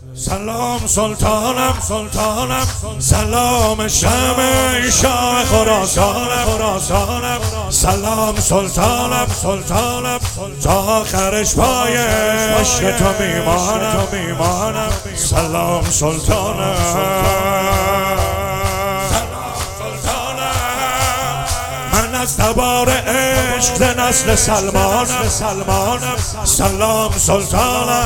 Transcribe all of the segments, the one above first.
سلام سلطانم سلطانم، سلام شمع شاه خراسانم، سلام سلطانم سلطانم، تا آخرش پای عشق تو میمانم. سلام سلطانم، من از تبار عشق ز نسل سلمانم. سلام سلطانم،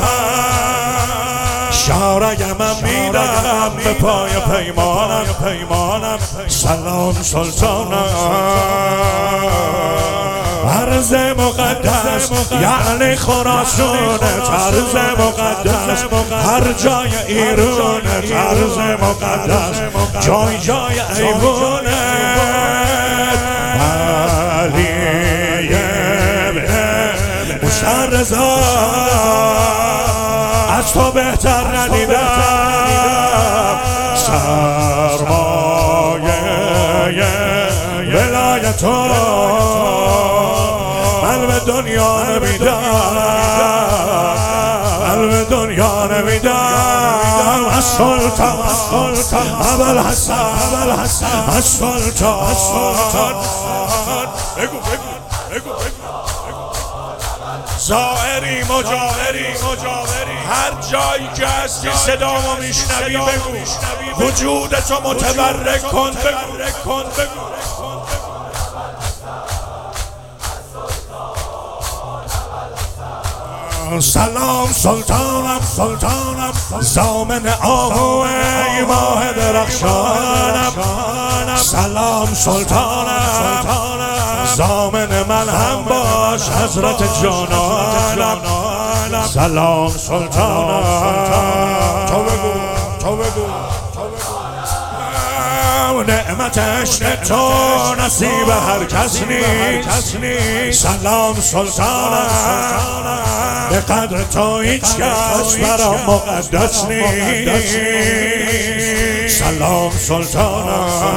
شارگمم میدم به پای پیمانم. سلام سلطانم، عرض مقدس یعنی خراسان، طرز مقدس هر جای ایران، طرز مقدس جای جای ایوان. علی مشتر رضا از تو بهتر ندیدم، سرمایه ولایت من به دنیا نمیدم. از سلطان ابوالحسن از سلطان بگو زائری مجاوری هر جایی که هستی صدامو میشنوی بگو وجودتو متبرک کن. بگو سلام سلطانم زامن آهو ای ماه درخشانم. سلام سلطانم زامن من هم باش حضرت جانانم. سلام سلطانم، تو بگو نعمت عشق تو نصیب هر کس نیست. سلام سلطانم، به قدر تو هیچ کس برام مقدس نیست. سلام سلطانم،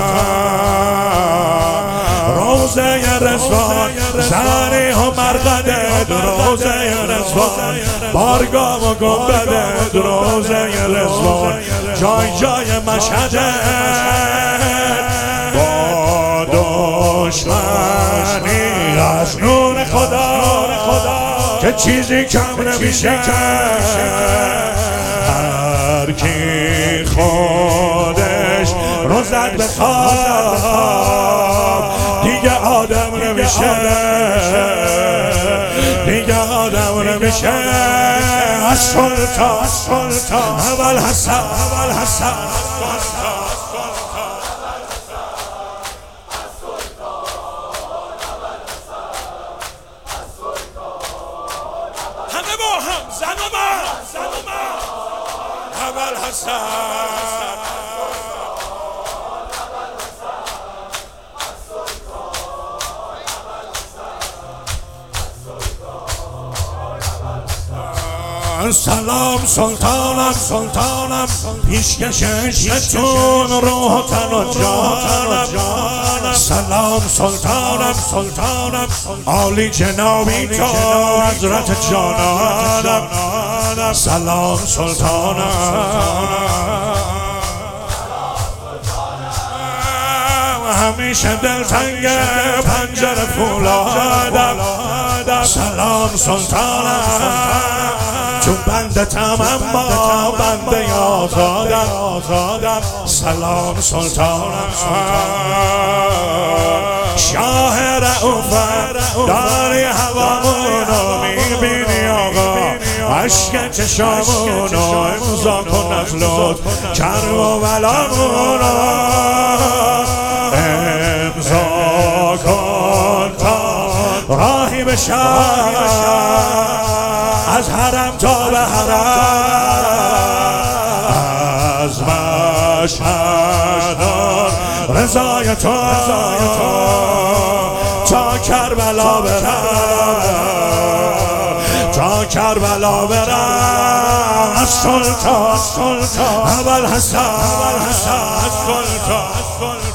روزه رضوان زریح و مرقدت، روزه رضوان بارگاه و گنبدت، روزه رضوان جای مشهدت. با دشمنی از نور خدا که چیزی کم نمیشه، هر کی خودش رو زد به خواب دیگه آدم نمیشه. از سلطان ابوالحسن همه با هم زن و مرد ابوالحسن. سلام سلطانم پیشکش عشقتون روح و تن و جانم. سلام سلطانم عالی جنابی تو حضرت جانانم. سلام سلطانم، همیشه دلتنگ پنجره فولادم. سلام سلطانم، چون بندتم اما بنده آزادم. سلام سلطانم، شاه رؤوفم داری هوامونو میبینی آقا، عشق چشامونو امضا کن از لطف کرم و ولامونو امضا کن تا راهی بشم از حرم تا به حرم، از مشهد رضای تو تا کربلا برم. از سلطان ابوالحسن